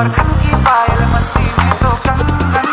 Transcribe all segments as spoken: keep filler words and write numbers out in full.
और खन की पायल मस्ती में तो कंगन।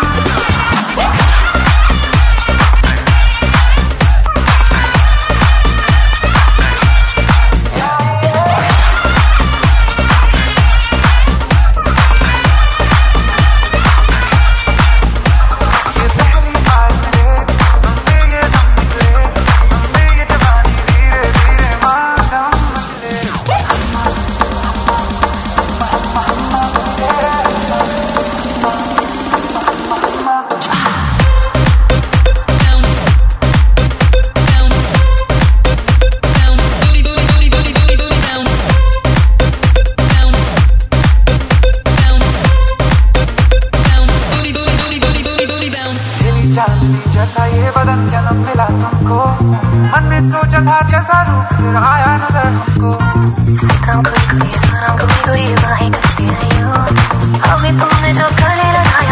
चांदनी जैसा ये बदन जन्म मिला तुमको, मन में सोचा था जैसा रूप तेरा आया नजर हमको। सितम कोई कोई सनम कोई कोई बाहें करती हैं यूं, हमें तुमने जो गले लगाए